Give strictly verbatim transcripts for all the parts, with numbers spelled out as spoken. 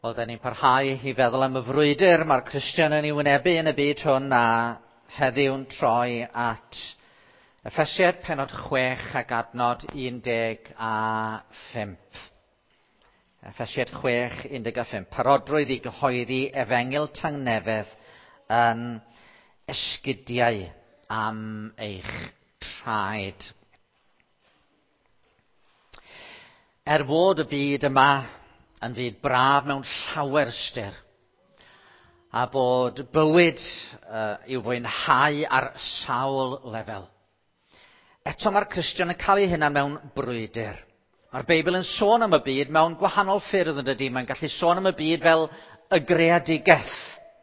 Oedden ni'n parhau i feddwl am y frwydr mae'r Cristion yn ei wynebu yn y byd hwn, a heddiw'n troi at Effesied pennod chwech ac adnod un deg a phump. Effesied chwech, un deg a phump. Parodrwydd i gyhoeddi efengil tangnefedd yn esgidiau am eich traed. Er fod y byd yma yn fyd braf mewn llawer ystyr, a bod bywyd uh, i'w fwynhau ar sawl lefel, eto mae'r Cristion yn cael ei hunan mewn brwydr. Mae'r Beibl yn sôn am y byd mewn gwahanol ffyrdd yn dydy. Mae'n gallu sôn am y byd fel y greadigaeth,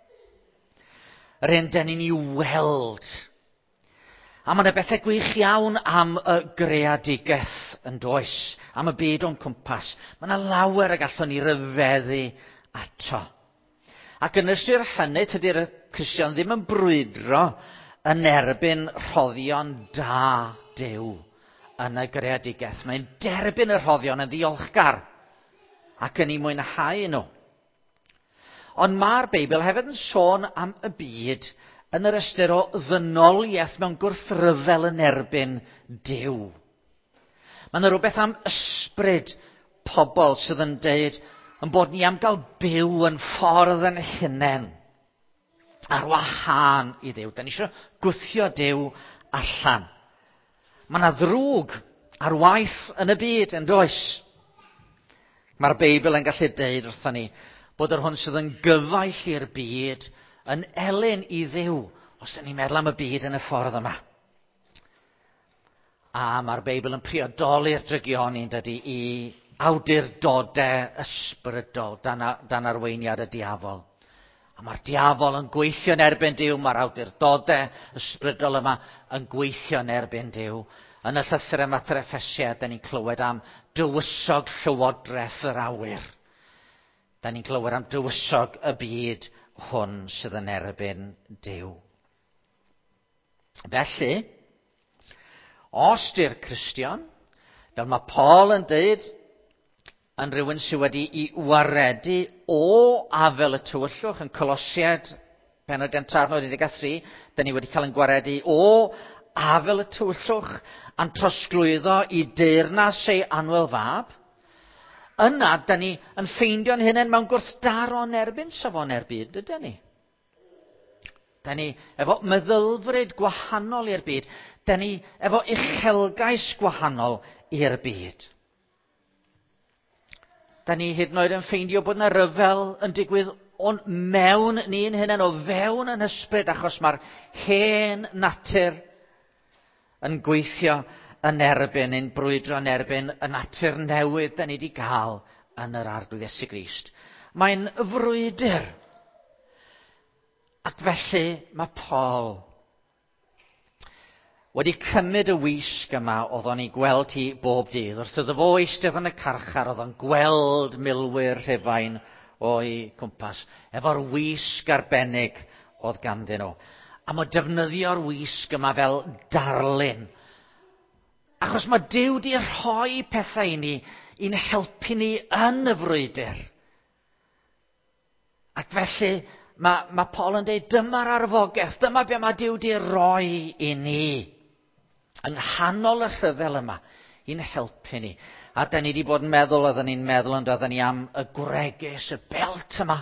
yr hyn dyn ni'n ei weld. A mae yna bethau gwych iawn am y greadigaeth yn does, am y byd o'n cwmpas. Mae yna lawer y gallwn ni ryfeddu ato. Ac yn ystyr hynny, tydi'r Cristion ddim yn brwydro yn erbyn rhoddion da Duw yn y greadigaeth. Mae'n derbyn y rhoddion yn ddiolchgar ac yn ei mwynhau nhw. Ond mae'r Beibl hefyd yn sôn am y byd yn yr ystyr o ddynoliaeth mewn gwrthryfel yn erbyn Duw. Mae yna rhywbeth am ysbryd pobl sydd yn deud yn bod ni am gael byw yn ffordd yn hunain ar wahân i Dduw. Da ni eisiau gwthio Duw allan. Mae yna ddrwg ar waith yn y byd yn does. Mae'r Beibl yn gallu deud wrthon ni bod yr hwn sydd yn gyfaill i'r byd yn elyn i Dduw os da ni'n meddwl am y byd yn y ffordd yma. A mae'r Beibl yn priodoli'r drygion ni'n dydy i awdurdodau ysbrydol dan, dan arweiniad y diafol. A mae'r diafol yn gweithio yn erbyn Duw, mae'r awdurdodau ysbrydol yma yn gweithio yn erbyn Duw. Yn y llythyr yma at yr Effesied, da ni'n clywed am dywysog llywodreth yr awyr. Da ni'n clywed am dywysog y byd hwn sydd yn erbyn Duw. Felly, os di'r Cristion, fel mae Paul yn deud, yn rhywun sydd wedi i waredu o afel y tywyllwch yn Colosied, pennod gynta adnod un deg tri, da ni wedi cael yn gwaredu o afel y tywyllwch a'n trosglwyddo i deyrnas ei annwyl fab. Yna, da ni yn ffeindio'n hunain mewn gwrthdaron erbyn safonau'r byd, ydyn ni. Da ni efo meddylfryd gwahanol i'r byd. Da ni efo uchelgais gwahanol i'r byd. Da ni hyd yn oed yn ffeindio bod yna ryfel yn digwydd o'n mewn ni'n hunain, o fewn yn ysbryd, achos mae'r hen natur yn gweithio yn erbyn, yn brwydro yn erbyn y natur newydd da ni wedi cael yn yr arglwydd Iesu Grist. Mae'n frwydr. Ac felly mae Paul wedi cymryd y wisg yma oedd o'n ei gweld hi bob dydd. Wrth iddo fo eistedd yn y carchar, oedd o'n gweld milwyr Rhufain o'i cwmpas, efo'r wisg arbennig oedd ganddyn nhw. A mae defnyddio'r wisg yma fel darlun. Achos mae Duw di rhoi pethau i ni, i'n helpu ni yn y frwydr. Ac felly mae, mae Paul yn dweud, dyma'r arfogaeth, dyma be mae Duw di rhoi i ni yng nghanol y rhyfel yma, i'n helpu ni. A da ni wedi bod yn meddwl, oedden ni'n meddwl ond oedden ni am y gwregus, y belt yma.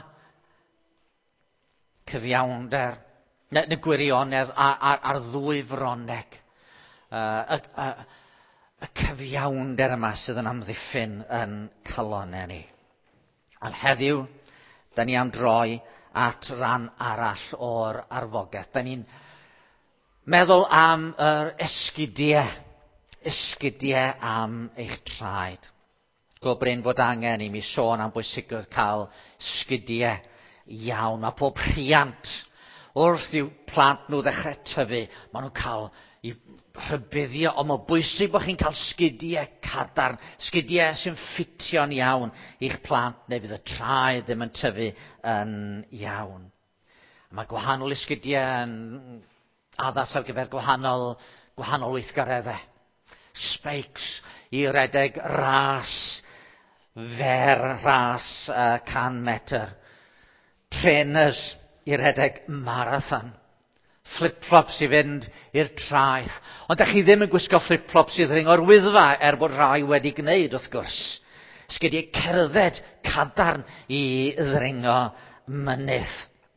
Cyfiawnder, neu y gwirionedd a'r ddwy froneg. Uh, y, y, y cyfiawnder yma sydd yn amddiffyn yn calonau ni. A heddiw, da ni am droi at ran arall o'r arfogaeth. Da ni'n meddwl am yr esgidiau, esgidiau am eich traed. Gobryn fod angen i mi sôn am bwysigrwydd cael esgidiau iawn. Mae pob rhiant wrth i'w plant nhw ddechrau tyfu, maen nhw'n cael i rhybuddio, ond mae'n bwysig bod chi'n cael sgidiau cadarn, sgidiau sy'n ffitio'n iawn i'ch plant, neu fydd y traed ddim yn tyfu yn iawn. Mae gwahanol esgidiau yn addas ar gyfer gwahanol, gwahanol weithgareddau. Spikes i redeg ras fer ras uh, can metr, trainers i redeg marathon, flip-flops i fynd i'r traeth. Ond da chi ddim yn gwisgo flip-flops i ddringo'r wyddfa er bod rai wedi gwneud wrth gwrs. Sgydie cerdded cadarn i ddringo mynydd.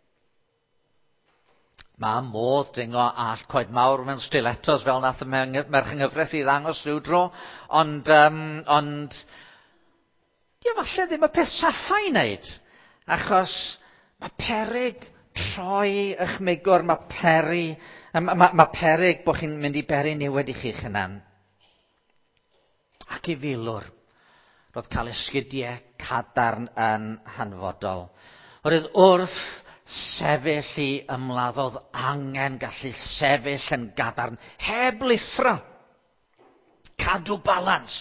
Mae modd dringo all coed mawr mewn stilettos fel nath y merch yng Nghyfraith i ddangos rhyw dro. Ond, um, ond ie, falle ddim y peth saffa i wneud. Achos mae peryg troi eich migwr, mae peri, mae ma, ma peryg bod chi'n mynd i beri niwed i chi'ch hunan. Ac i filwr, roedd cael esgidiau cadarn yn hanfodol. Roedd wrth sefyll i ymladd, oedd angen gallu sefyll yn gadarn, heb lithro, cadw balans.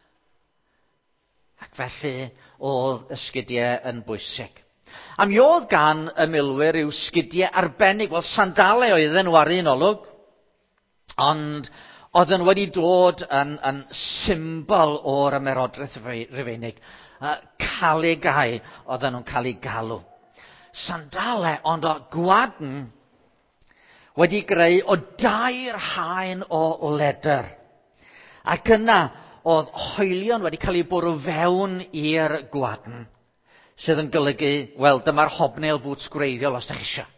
Ac felly oedd ysgidiau yn bwysig. A mi oedd gan y milwyr yw sgidiau arbennig, wel sandalau oedden nhw ar un olwg, ond oedden wedi dod yn, yn symbol o'r ymerodraeth Rufeinig. Uh, caligau oedden nhw'n cael ei galw. Sandalau, ond o gwadn wedi greu o dair haen o ledr. Ac yna oedd hoelion wedi cael ei bwrw fewn i'r gwadn, sydd yn golygu, wel, dyma'r hobnail boots gwreiddiol os da chi isio.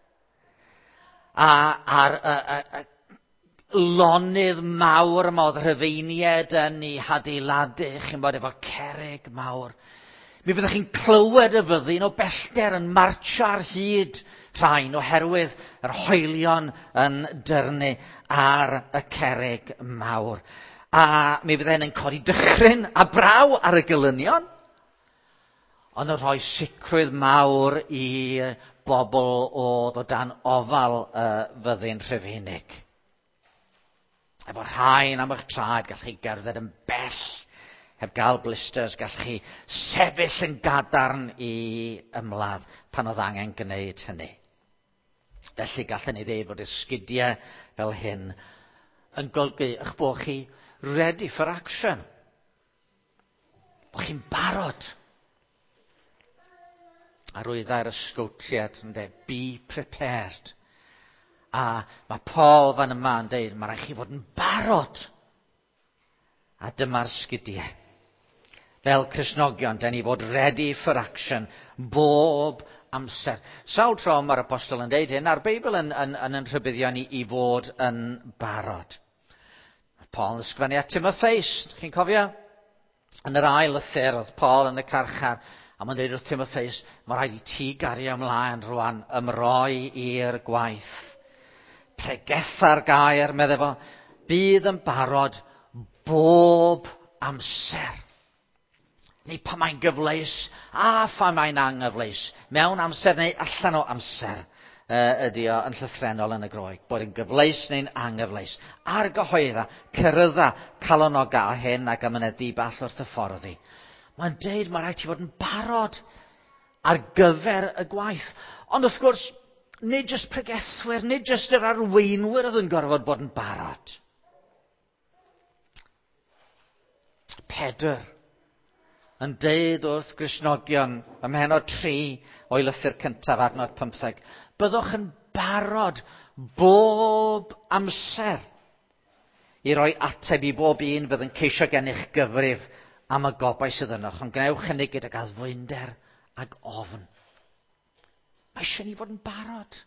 A a'r a, a, a lonydd mawr yma oedd Rhufeiniaid yn ei hadeiladu, chi'n bod efo cerrig mawr. Mi fyddwch chi'n clywed y fyddin o bellter yn martsio ar hyd rhain oherwydd yr hoelion yn dyrnu ar y cerrig mawr. A mi fyddai'n yn codi dychryn a braw ar y gelynion, ond yn rhoi sicrwydd mawr i bobl oedd o dan ofal y fyddin Rhufeinig. Efo rhain am eich traed, gall chi gerdded yn bell, heb gael blisters, gall chi sefyll yn gadarn i ymladd pan oedd angen gwneud hynny. Felly gallen ni ddeud bod esgidiau fel hyn yn golygu eich bod chi ready for action. Bod chi'n barod. A rwyddai'r ysgwtiad yn dweud, be prepared. A mae Paul fan yma yn dweud, mae rhaid chi fod yn barod. A dyma'r sgidiau. Fel Cristnogion, da ni fod ready for action bob amser. Sawl tro mae'r apostol yn deud hyn, a'r Beibl yn, yn, yn, yn rhybuddio ni i fod yn barod. Paul yn ysgrifennu at Timotheus, chi'n cofio? Yn yr ail lythyr, oedd Paul yn y carchar, a mae'n deud wrth Timotheus, mae rhaid i ti gario ymlaen rwan, ymroi i'r gwaith. Pregetha'r gair, meddwl fo, bydd yn barod bob amser. Neu pa mae'n gyfleus, a pha mae'n anghyfleus. Mewn amser neu allan o amser uh, ydy o yn llythrenol yn y Groeg. Bod yn gyfleus neu'n anghyfleus. A'r gyhoedda, cyrrydda, calonoga a hyn ac ymynedu ball wrth y fforddi. Mae'n deud mae rhaid ti fod yn barod ar gyfer y gwaith. Ond wrth gwrs, nid jyst pregethwyr, nid jyst yr arweinwyr oedd yn gorfod bod yn barod. Pedr yn deud wrth Gristnogion ym mhen o tri o'i lythyr cyntaf adnod pymtheg, byddwch yn barod bob amser i roi ateb i bob un fydd yn ceisio gennych gyfrif am y gobau sydd ynoch, ond gnewch hynny gydag addfwynder ag ofn. Mae eisiau ni fod yn barod.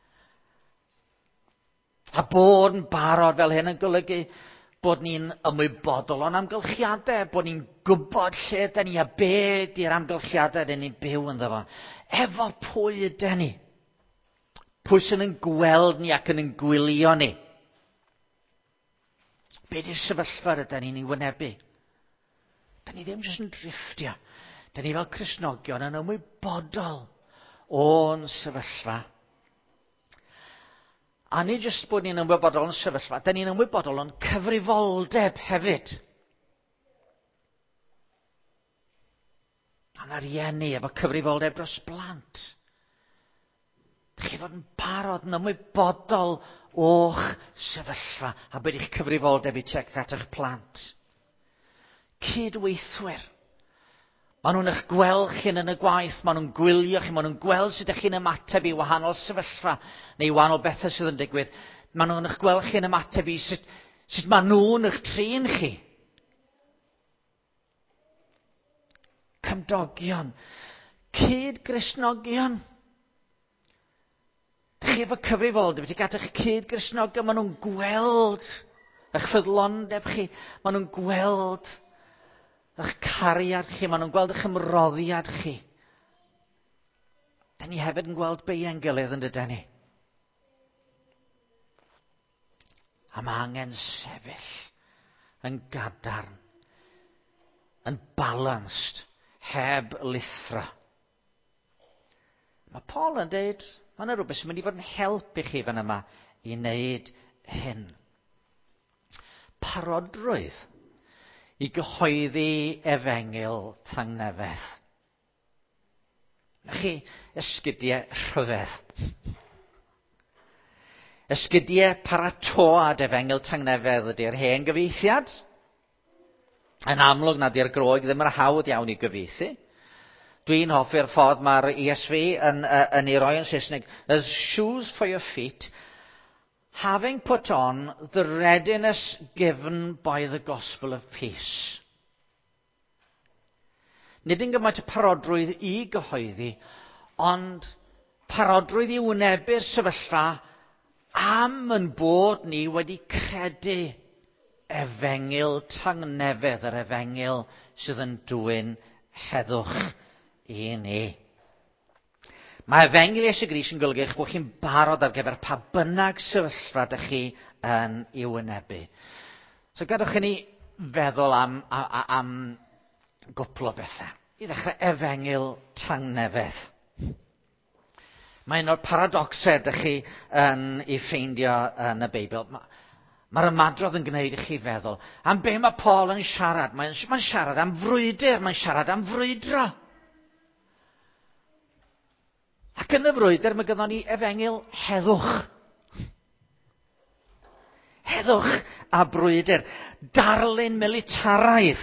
A bod yn barod fel hyn yn golygu bod ni'n ymwybodol o'n amgylchiadau, bod ni'n gwybod lle ydyn ni a be di'r amgylchiadau ydyn ni'n byw ynddo fo. Efo pwy ydyn ni? Pwy sy'n yn gweld ni ac yn yn gwylio ni? Be di'r sefyllfa ydyn ni'n ei wynebu? Dyn ni ddim jyst yn drifftio. Dyn ni fel Cristnogion yn ymwybodol o'n sefyllfa. A nid jyst bod ni'n ymwybodol yn sefyllfa, dyn ni'n ymwybodol yn cyfrifoldeb hefyd. A na rieni efo cyfrifoldeb dros blant. Dych chi fod yn barod yn ymwybodol o'ch sefyllfa a beth i'ch cyfrifoldeb i tuag at eich plant. Cydweithwyr. Maen nhw'n eich gweld chi'n yn y gwaith, maen nhw'n gwylio chi, maen nhw'n gweld sut ych chi'n ymateb i wahanol sefyllfa neu wahanol bethau sydd yn digwydd. Maen nhw'n eich gweld chi'n ymateb i sut, sut maen nhw'n eich trin chi. Cymdogion, cyd-gristnogion. Chi efo cyfrifoldeb wedi gadw eich cyd-gristnogion, maen nhw'n gweld eich ffyddlondeb chi, maen nhw'n gweld eich cariad chi, maen nhw'n gweld eich ymroddiad chi. Da ni hefyd yn gweld beien gilydd yn dydyn ni. A mae angen sefyll yn gadarn, yn balanced, heb lithro. Mae Paul yn dweud, mae yna rhywbeth sy'n mynd i fod yn help i chi fan yma i wneud hyn. Parodrwydd i gyhoeddi efengyl tangnefedd. Na chi, esgidiau rhyfedd. Esgidiau paratoad efengyl tangnefedd ydy'r hen gyfeithiad. Yn amlwg nad yw'r Groeg ddim yn hawdd iawn i gyfieithu. Dwi'n hoffi'r ffordd mae'r E S V yn, uh, yn ei roi yn Saesneg. As shoes for your feet, having put on the readiness given by the gospel of peace. Nid yn gymaint y parodrwydd i gyhoeddi, ond parodrwydd i wynebu'r sefyllfa am yn bod ni wedi credu efengyl tangnefedd, yr efengyl sydd yn dwyn heddwch i ni. Mae efengyl Iesu Grist yn golygu eich bod chi'n barod ar gyfer pa bynnag sefyllfa ydych chi yn ei wynebu. So gadwch i ni feddwl am, am, am gwpl o bethau. I ddechrau efengyl tangnefedd. Mae un o'r paradoxau ydych chi yn ei ffeindio yn y Beibl. Mae'r ymadrodd yn gwneud i chi feddwl am be mae Paul yn siarad. Mae'n mae siarad am frwydr, mae'n siarad am frwydro. Ac yn y frwydr mae gynnon ni efengyl heddwch. Heddwch a brwydr. Darlun militaraidd.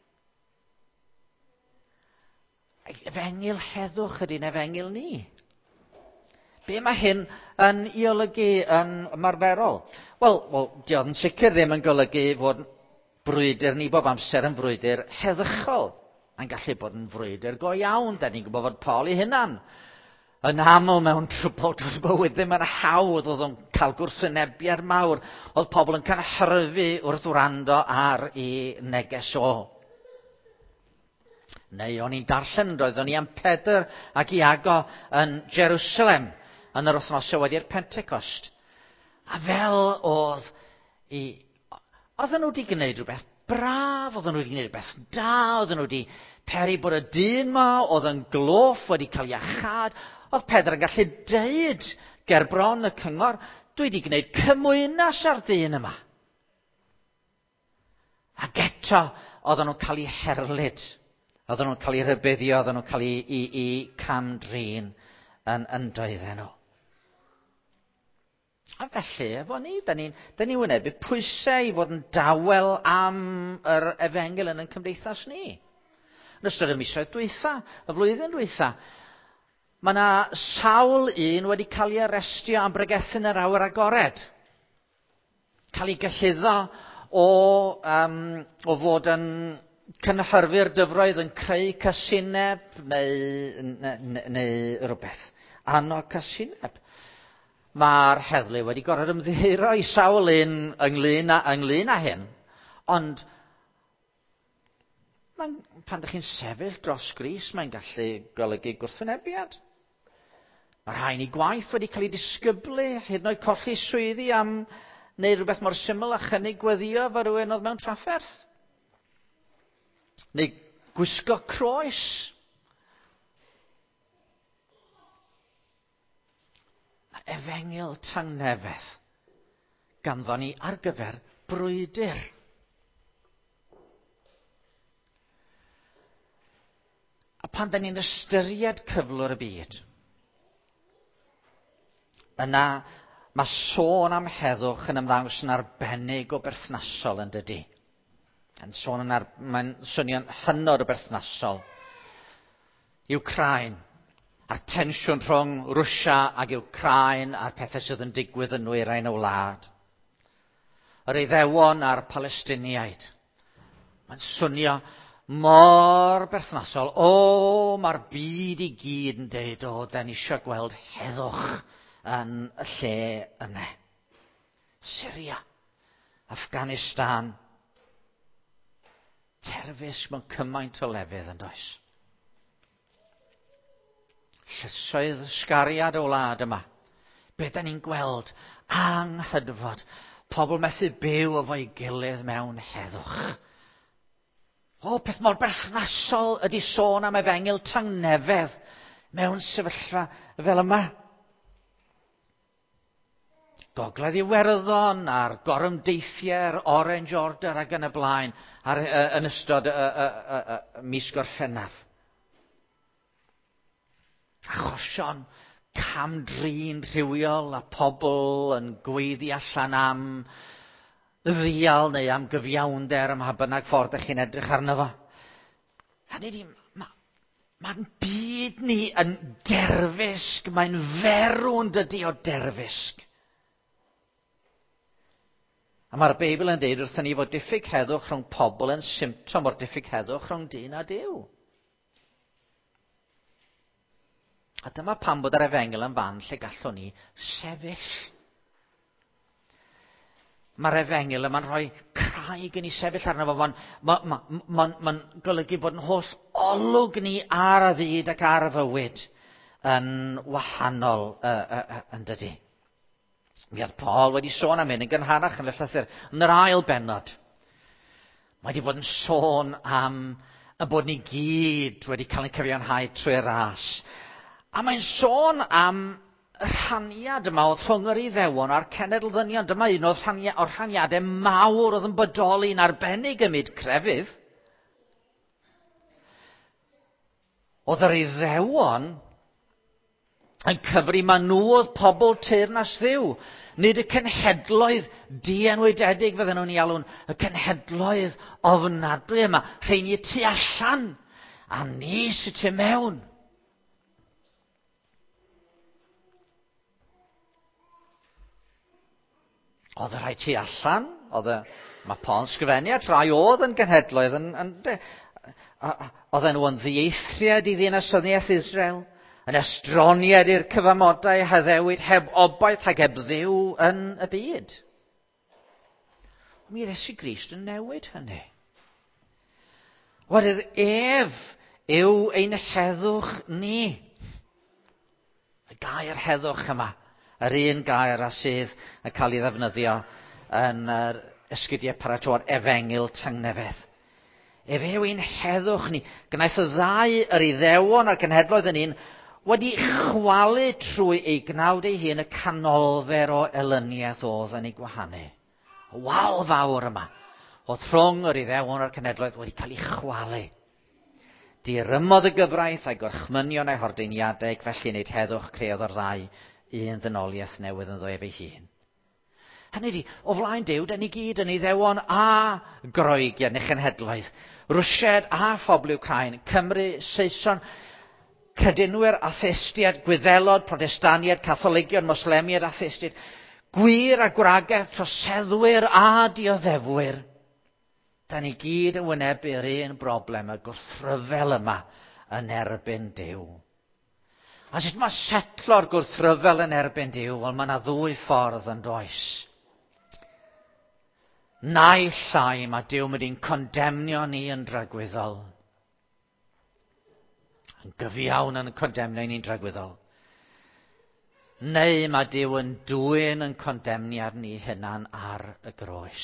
Efengyl heddwch ydy'n efengyl ni. Be mae hyn yn ei olygu yn ymarferol? Wel, well, diodd yn sicr ddim yn golygu fod brwydr ni bob amser yn frwydr heddychol. Mae'n gallu bod yn frwydr go iawn. Da ni'n gwybod fod Paul ei hunan yn aml mewn trwbl dros bywyd ddim yn hawdd, oedd o'n cael gwrthwynebiad mawr, oedd pobl yn cynhyrfu wrth wrando ar ei neges o. Neu o'n i'n darllen yn roedd o'n i am Pedr ac Iago yn Jerusalem yn yr wythnosau wedi'r Pentecost. A fel oedd i, oedden nhw wedi gwneud rhywbeth braf, oedden nhw wedi gwneud rhywbeth da, oedden nhw wedi peri bod y dyn ma, oedd yn gloff wedi cael ei achad. Oedd Pedr yn gallu deud ger bron y cyngor, dwi wedi gwneud cymwynas ar dyn yma. Ac eto, oedden nhw'n cael ei herlyd, oedden nhw'n cael ei rybuddio, oedden nhw'n cael ei, ei, ei camdrin yn, yn doedden nhw. A felly, efo ni, da ni'n ni wynebu pwysau i fod yn dawel am yr efengyl yn ein cymdeithas ni. Yn ystod y misoedd dwytha, y flwyddyn dwytha, mae yna sawl un wedi cael ei arestio am bregethu'n yr awyr agored. Cael ei gylluddo o, um, o fod yn cynhyrfu'r dyfroedd yn creu casineb neu, neu, neu rhywbeth. Annog casineb. Mae'r heddlu wedi gorfod ymddiheuro i sawl un ynglyn â, ynglyn â hyn. Ond pan ydych chi'n sefyll dros Gris, mae'n gallu golygu gwrthwynebiad. Mae rhain i gwaith wedi cael ei disgyblu, hyd yn oed colli swyddi am wneud rhywbeth mor syml a chynnig gweddio fo rhywun oedd mewn trafferth. Neu gwisgo croes. Mae efengyl tangnefedd ganddo ni ar gyfer brwydr. A pan da ni'n ystyried cyflwr y byd, yna mae sôn am heddwch yn ymddangos yn arbennig o berthnasol yn dydy. Yn sôn yn ar, mae'n swnio'n hynod o berthnasol. Wcráin, a'r tensiwn rhwng Rwsia ac Wcráin a'r pethau sydd yn digwydd yn nwyrain y wlad. Yr Iddewon a'r Palestiniaid. Mae'n swnio mor berthnasol. O, mae'r byd i gyd yn deud, o, da ni eisiau gweld heddwch yn y lle yna. Syria, Afghanistan, terfys mewn cymaint o lefydd yn does. Llysoedd sgariad o wlad yma. Be da ni'n gweld? Anghydfod. Pobl methu byw efo'i gilydd mewn heddwch. O, peth mor berthnasol ydi sôn am Efengil tangnefedd mewn sefyllfa fel yma. Gogledd Iwerddon a'r gorymdeithiau'r Orange Order ac yn y blaen ar, uh, yn ystod uh, uh, uh, uh, mis Gorffennaf. Achosion camdrin rhywiol a pobl yn gweiddi allan am ddial neu am gyfiawnder ym mha bynnag ffordd ych chi'n edrych arno fo. Hynny di, ma, mae'n byd ni yn derfysg, mae'n ferwn dydi o derfysg. A mae'r Beibl yn deud wrthyn ni fod diffyg heddwch rhwng pobl yn symptom o'r diffyg heddwch rhwng dyn a Duw. A dyma pam bod yr Efengil yn fan lle gallwn ni sefyll. Mae'r Efengil yma'n rhoi craig i ni sefyll arno fo. Mae'n ma, ma, ma, ma golygu bod yn holl olwg ni ar y fyd ac ar y fywyd yn wahanol uh, uh, uh, yn dydi. Mi oedd Paul wedi sôn am hyn yn gynharach yn y llythyr. Yn yr ail bennod, mae wedi bod yn sôn am y bod ni gyd wedi cael ein cyfiawnhau trwy'r ras. A mae'n sôn am y rhaniad yma oedd rhwng yr Iddewon a'r cenedl ddynion. Dyma un o'r rhania, o'r rhaniadau mawr oedd yn bodoli'n arbennig ymyd crefydd. Oedd yr Iddewon yn cyfri ma nhw oedd pobl teyrnas Dduw. Nid y cenhedloedd dienwydedig fydden nhw'n ei alw'n, y cenhedloedd ofnadwy yma. Rheini tu allan a ni sy tu mewn. Oedd y rhai tu allan, oedd y, mae Paul'n sgrifennu at rai oedd yn genhedloedd, yn, yn, oedd nhw yn ddieithriad i ddinasyddiaeth Israel, yn estroniad i'r cyfamodau heddewid heb obaith ac heb Dduw yn y byd. Mi Iesu Grist yn newid hynny. Wadydd ef yw ein heddwch ni. Y gair heddwch yma. Yr un gair a sydd yn cael ei ddefnyddio yn yr esgidiau paratoi Efengil tangnefedd. Ef yw ein heddwch ni. Gwnaeth y ddau yr Iddewon a'r cenhedloedd yn un wedi chwalu trwy ei gnawd ei hun y canolfer o elyniaeth oedd yn ei gwahanu. Y wal fawr yma oedd rhwng yr Iddewon a'r cenhedloedd wedi cael ei chwalu. Dirymodd y gyfraith a'i gorchmynion a'i hordeiniadau, felly wneud heddwch creodd o'r ddau un ddynoliaeth newydd yn ddwy efo'i hun. Hynny di, o flaen Duw, da ni gyd yn Iddewon a Groegion neu chenhedloedd, Rwsied a phobl Wcráin, Cymru, Saeson, credinwyr atheistiad, Gwyddelod, Protestaniad, Catholigion, Moslemiad, atheistiad, gwir a gwragedd, troseddwyr a dioddefwyr. Da ni gyd yn wynebu'r un broblem, y gwrthryfel yma yn erbyn Duw. A sut mae setlo'r gwrthryfel yn erbyn Duw? Wel, mae yna ddwy ffordd yn does. Naill llai mae Duw mynd i'n condemnio ni yn dragwyddol. Yn gyfiawn yn condemnio ni'n dragwyddol. Neu mae Duw yn dwyn yn condemniad ni hunan ar y groes.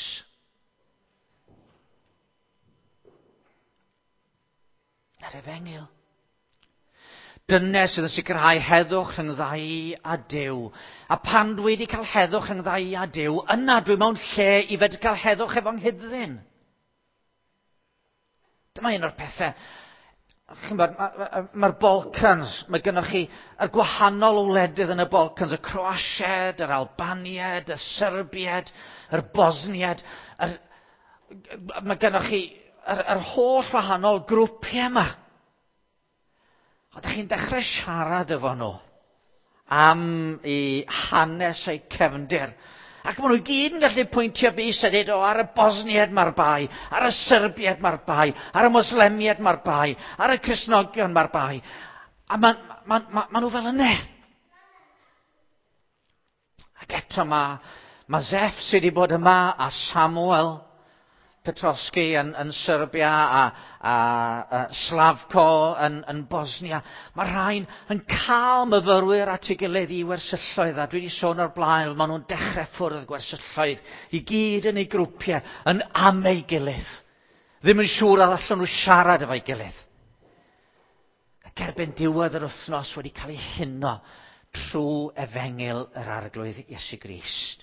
Yr Efengil. Dyna sydd yn sicrhau heddwch rhyngdda i a Duw. A pan dwi wedi cael heddwch rhyngdda i a Duw, yna dwi mewn lle i fedru cael heddwch efo nghyddyn. Dyma un o'r pethau. Mae'r ma Balkans, mae gennych chi y gwahanol wledydd yn y Balkans, y Croasiad, yr Albaniad, y Serbiad, yr Bosniad. Yr, mae gennych chi yr, yr holl wahanol grwpiau yma. Oeddech chi'n dechrau siarad efo nhw am ei hanes ei cefndir. Ac maen nhw gyd yn gallu pwyntio bys a dweud, o, ar y Bosniad mae'r bai, ar y Serbiad mae'r bai, ar y Moslemiad mae'r bai, ar y Cristnogion mae'r bai. A maen ma, ma, ma nhw fel yna. Ac eto mae ma Zef sydd wedi bod yma, a Samuel Petrovski yn, yn Serbia, a, a, a Slavko yn, yn Bosnia. Mae rhain yn cael myfyrwyr at ei gilydd i wersylloedd, a dwi wedi sôn o'r blaen, maen nhw'n dechrau ffwrdd gwersylloedd, i gyd yn ei grwpiau, yn am ei gilydd. Ddim yn siŵr a allan nhw siarad efo'i gilydd. Ac erbyn diwedd yr wythnos wedi cael ei huno trwy efengil yr arglwydd Iesu Grist.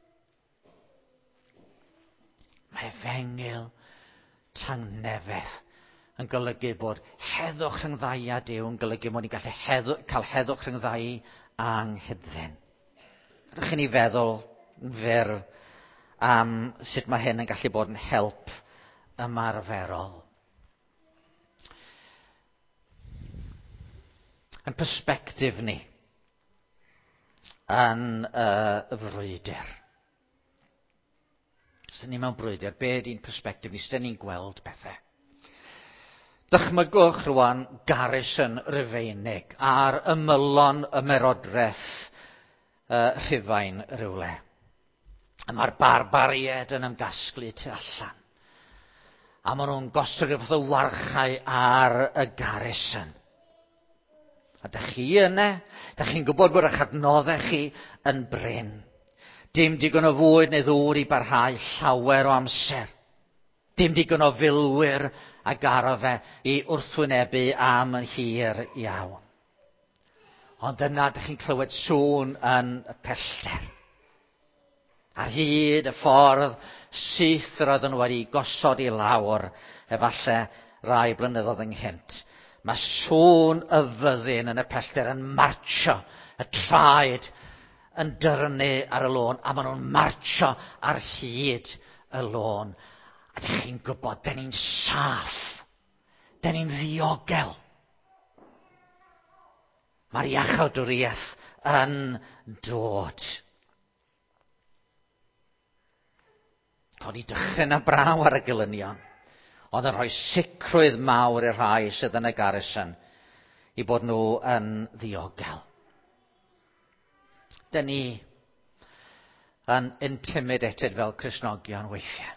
Mae efengil tangnefedd yn golygu bod heddwch rhyngddai a Duw yn golygu bod ni'n gallu heddw, cael heddwch rhyngddai a anghydden. Rydych chi'n ei feddwl yn fyr am sut mae hyn yn gallu bod yn help ymarferol. Yn persbectif ni yn uh, y frwydr. Os ni mewn brwydr, be ydy'n persbectif ni? Os ni'n gweld pethau. Dychmygwch rwan Garrison Rufeinig ar ymylon ymerodraeth uh, Rhufain rywle. A mae'r barbaried yn ymgasglu tu allan. A maen nhw'n gostio rhywbeth o warchau ar y Garrison. A dych chi yna, dych chi'n gwybod bod eich adnoddau chi yn bryn. Dim digon o fwyd neu ddŵr i barhau llawer o amser. Dim digon o filwyr a garo fe i wrthwynebu am yn hir iawn. Ond yna ydych chi'n clywed sŵn yn y pellter. Ar hyd y ffordd syth roedd nhw wedi gosod i lawr, efallai rai blynyddoedd ynghynt. Mae sŵn y fyddin yn y pellter yn martsio y traed yn dyrnu ar y lôn, a maen nhw'n martsio ar hyd y lôn. A ydych chi'n gwybod, da ni'n saff, da ni'n ddiogel. Mae'r iachawdwriaeth yn dod. Oedd ni dychryn a braw ar y gelynion, oedd yn rhoi sicrwydd mawr i'r rhai sydd yn y Garrison i bod nhw yn ddiogel. Da ni yn intimidated fel Cristnogion weithiau.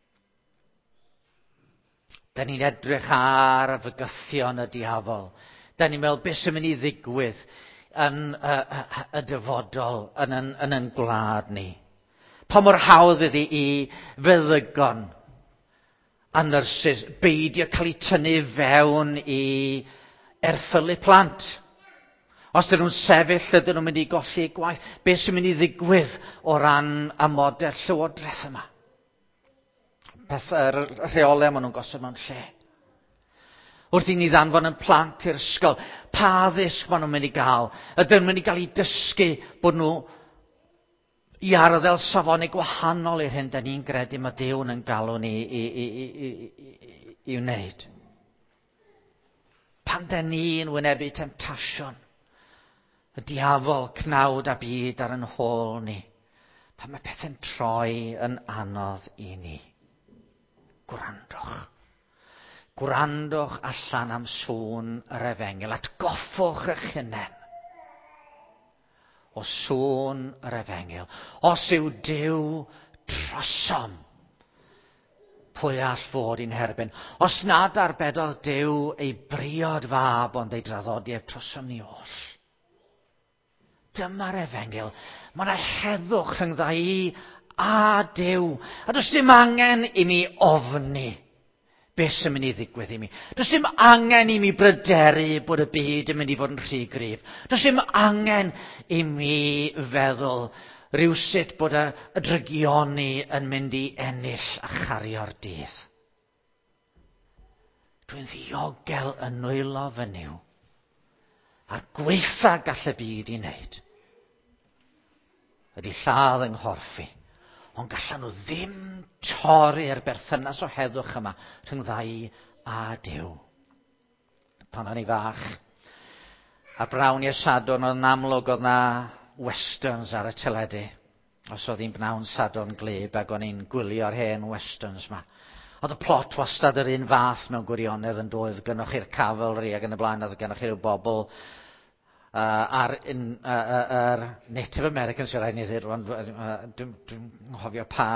Da ni'n edrych ar y fygythion y diafol. Da ni'n meddwl beth sy'n mynd i ddigwydd yn y, y, y dyfodol, yn yn, yn yn gwlad ni. Pa mor hawdd ydi i feddygon a nyrsys beidio cael eu tynnu fewn i erthylu plant. Os dyn nhw'n sefyll, ydyn nhw'n mynd i golli gwaith. Beth sy'n mynd i ddigwydd o ran y model llywodraeth yma? Beth yr rheolau maen nhw'n gosod mewn lle. Wrth i ni ddanfon yn plant i'r ysgol, pa addysg maen nhw'n mynd i gael? Ydyn nhw'n mynd i gael ei dysgu bod nhw i arddel safoni gwahanol i'r hyn da ni'n credu mae Duw yn galw ni i, i, i, i, i, i wneud. Pan da ni'n wynebu temtasiwn, y diafol cnawd a byd ar yn hôl ni, pan mae pethau'n troi yn anodd i ni. Gwrandwch. Gwrandwch allan am sŵn yr efengil. Atgoffwch eich hunain o sŵn yr efengil. Os yw Duw trosom, pwy all fod i'n herbyn? Os nad arbedodd Duw ei briod fab ond ei draddodiad trosom ni oll. Dyma'r efengil. Mae yna heddwch rhyngddai i a Duw. A does dim angen i mi ofni beth sy'n mynd i ddigwydd i mi. Does dim angen i mi bryderu bod y byd yn mynd i fod yn rhy gryf. Does dim angen i mi feddwl rywsut bod y, y drygioni yn mynd i ennill a chario'r dydd. Dwi'n ddiogel yn nwylo fy niw. A'r gweitha gall y byd i wneud ydy lladd yng nghorffi, ond gallan nhw ddim torri'r berthynas o heddwch yma rhyngddai a Duw. Pan o'n i fach, A brawn i'r Sadwrn, oedd yn amlwg oedd na westerns ar y teledu. Os oedd hi'n bnawn Sadwrn gleb ac o'n i'n gwylio'r hen westerns ma. Oedd y plot wastad yr un fath mewn gwirionedd yn doedd. Gynnwch chi'r cavalry ac yn y blaen, oedd gynnwch chi'r bobl uh, ar un, uh, uh, uh, Native Americans sy'n rhaid ni ddweud rwan. Uh, Dwi'n dwi hofio pa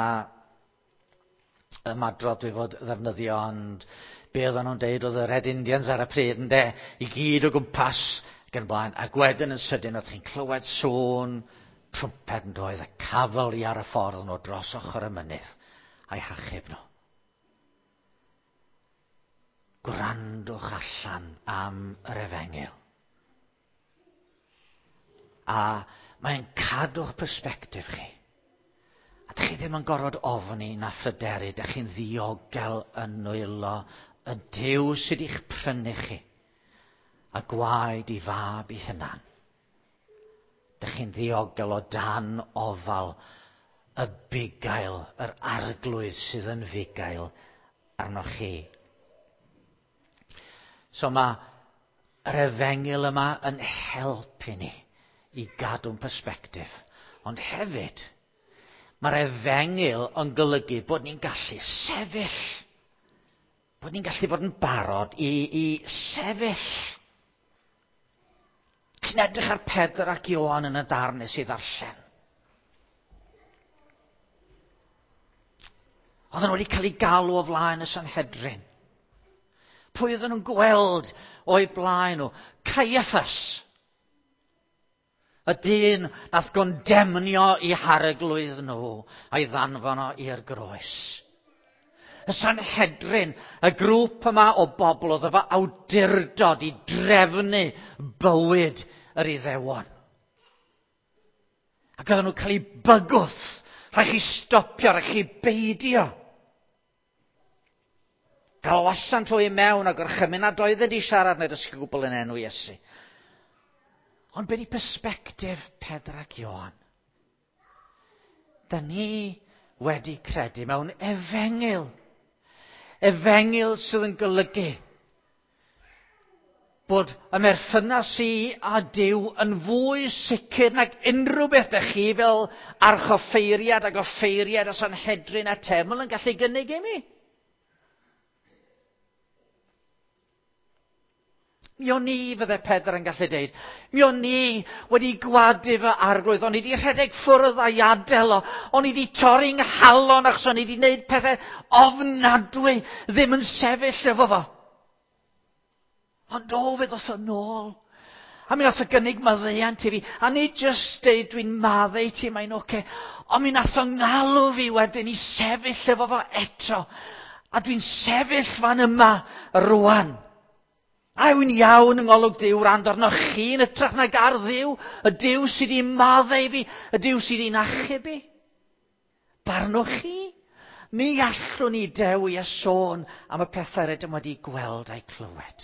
ymadrodd dwi fod ddefnyddio, ond be oedden nhw'n deud oedd y Red Indians ar y pryd yn de, i gyd o gwmpas ac yn blaen. Ac wedyn yn sydyn oedd chi'n clywed sôn trwmped yn doedd, y cavalry ar y ffordd nhw dros ochr y mynydd a'i hachub nhw. Gwrandwch allan am yr Efengyl. A mae'n cadw'ch persbectif chi. A dych chi ddim yn gorfod ofni na phryderu, dych chi'n ddiogel yn nwylo y Duw sydd i'ch prynu chi, a gwaed i fab i hunan. Dych chi'n ddiogel o dan ofal y bugail, yr arglwydd sydd yn fugail arnoch chi. So mae yr Efengyl yma yn helpu ni i gadw'n persbectif. Ond hefyd, mae'r Efengyl yn golygu bod ni'n gallu sefyll. Bod ni'n gallu bod yn barod i, i sefyll. Chi'n edrych ar Pedr ac Ioan yn y darn nes i ddarllen. Oedden nhw wedi cael ei galw o flaen y Sanhedrin. Pwy oedden nhw'n gweld o'i blaen nhw? Caiaffas. Y dyn nath gondemnio i haryglwydd nhw a'i ddanfon o i'r groes. Y Sanhedrin, y grŵp yma o bobl oedd efo awdurdod i drefnu bywyd yr Iddewon. Ac oedden nhw'n cael ei bygwth. Rhaid chi stopio, rhaid chi beidio. Gael wasant o i mewn ac o'r chymuned oedd wedi siarad neu'r ysgwbl yn enw Iesu. Ond be di persbectif Pedr ac Ioan? Da ni wedi credu mewn Efengyl. Efengyl sydd yn golygu bod y merthynas i a Duw yn fwy sicr nag unrhyw beth ydych chi fel archoffeiriad ac offeiriad a Sanhedrin a teml yn gallu gynnig i mi. Mi o'n ni, fydde Pedr yn gallu deud, mi o'n ni wedi gwadu fy arglwydd, o'n i wedi rhedeg ffwrdd a'i adael o, o'n i wedi torri'n nghalon achos o'n i wedi gwneud pethau ofnadwy, ddim yn sefyll efo fo. Ond o, fe ddoth o nôl. A mi nath o gynnig maddeuant i fi, a ni jyst deud dwi'n maddau ti, mae'n oce, ond mi nath o ngalw fi wedyn i sefyll efo fo eto, a dwi'n sefyll fan yma rwan. A yw'n iawn yng ngolwg Duw rand arno chi'n ytrach nag ar Dduw, y Duw sydd i maddau fi, y Duw sydd i'n achub i. Barnwch chi, ni allwn ni dewi a sôn am y pethau rydym wedi gweld a'i clywed.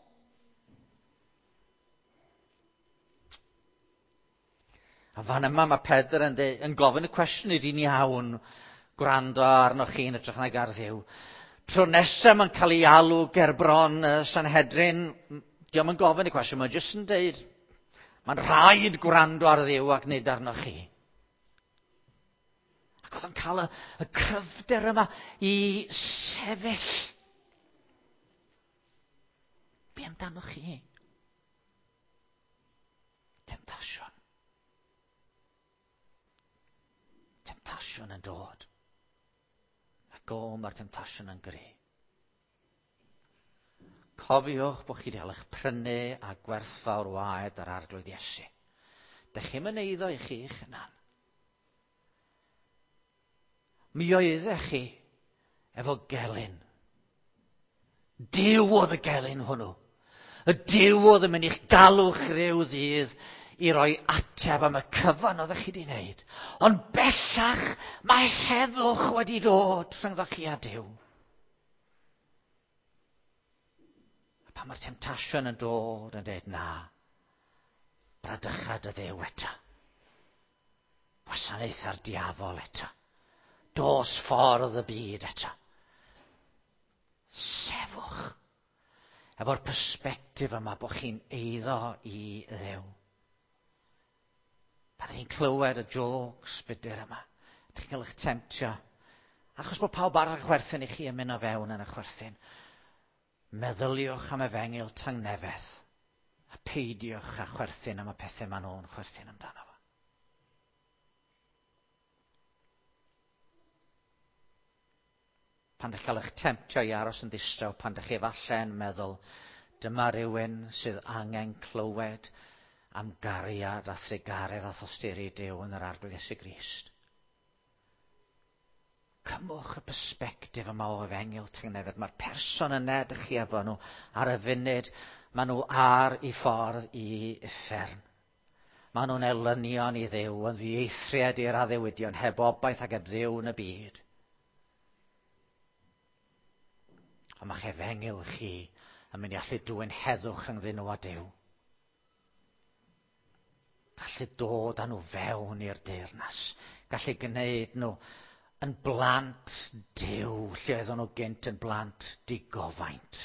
A fan yma mae Pedr yn, de, yn gofyn y cwestiwn ydy'n iawn gwrando arno chi'n ytrach nag ar Dduw. Tro nesaf mae'n cael ei alw ger bron y Sanhedrin, diolch yn gofyn y cwestiwn, mae'n jyst yn deud, mae'n rhaid gwrando ar Dduw ac nid arno chi. Ac oedd yn cael y, y cryfder yma i sefyll. Be amdano chi? Temptasiwn. Temptasiwn yn dod. Go mae'r temptasiwn yn gry. Cofiwch bod chi wedi cael eich prynu a gwerthfawr waed ar arglwydd Iesu. Dych chi'n mynd eiddo i chi eich hunan. Mi oeddech chi efo gelyn. Duw oedd y gelyn hwnnw. Y Duw oedd yn mynd i'ch galwch rhyw ddydd i roi ateb am y cyfan oeddech chi wedi wneud. Ond bellach mae heddwch wedi dod rhyngddoch chi a Duw. A pan mae'r temptasiwn yn dod yn dweud na, bradychad y Dduw eto. Gwasanaetha'r diafol eto. Dos ffordd y byd eto. Sefwch efo'r persbectif yma bod chi'n eiddo i Dduw. Pan ydych chi'n clywed y jocs bydyr yma, ydych chi'n cael eich temtio, achos bod pawb arall chwerthin i chi yn mynd o fewn yn y chwerthin, meddyliwch am efengyl tangnefedd, a peidiwch â chwerthin am y pethau maen nhw'n chwerthin amdano fo. Pan ydych chi'n cael eich temtio i aros yn ddistaw, pan ydych chi efallai yn meddwl, dyma rywun sydd angen clywed am gariad a thrigaredd a thosteri Duw yn yr arglwydd Iesu Grist. Cymwch y persbectif yma o efengyl tangnefedd. Mae'r person yna ydych chi efo nhw ar y funud, maen nhw ar ei ffordd i uffern. Maen nhw'n elynion i Dduw, yn ddieithriad i'r addewidion, heb obaith ac heb Dduw yn y byd. Ond mae'ch efengyl chi yn mynd i allu dwyn heddwch yngddyn nhw a Duw. Gallu dod â nhw fewn i'r deyrnas. Gallu gwneud nhw yn blant Duw, lle oedden nhw gynt yn blant digofaint.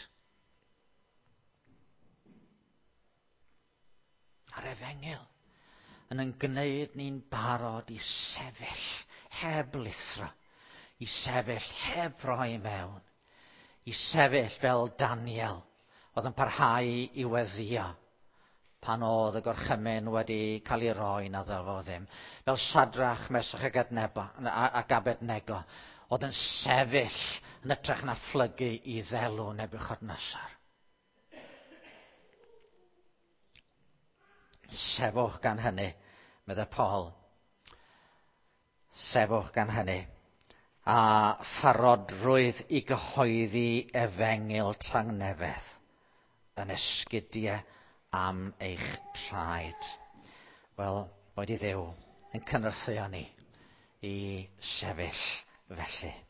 A'r efengyl yn yn gwneud ni'n barod i sefyll heb lithro, i sefyll heb roi mewn, i sefyll fel Daniel oedd yn parhau i weddio pan oedd y gorchymyn wedi cael ei roi na ddefo ddim. Fel Sadrach, Mesach ac Abednego, ac Abednego oedd yn sefyll yn ytrach na phlygu i ddelw Nebiwchodynosor. Sefwch gan hynny, medde Paul. Sefwch gan hynny. A pharodrwydd i gyhoeddi efengyl tangnefedd yn esgidiau am eich traed. Wel, boed i Dduw yn cynorthio ni i sefyll felly.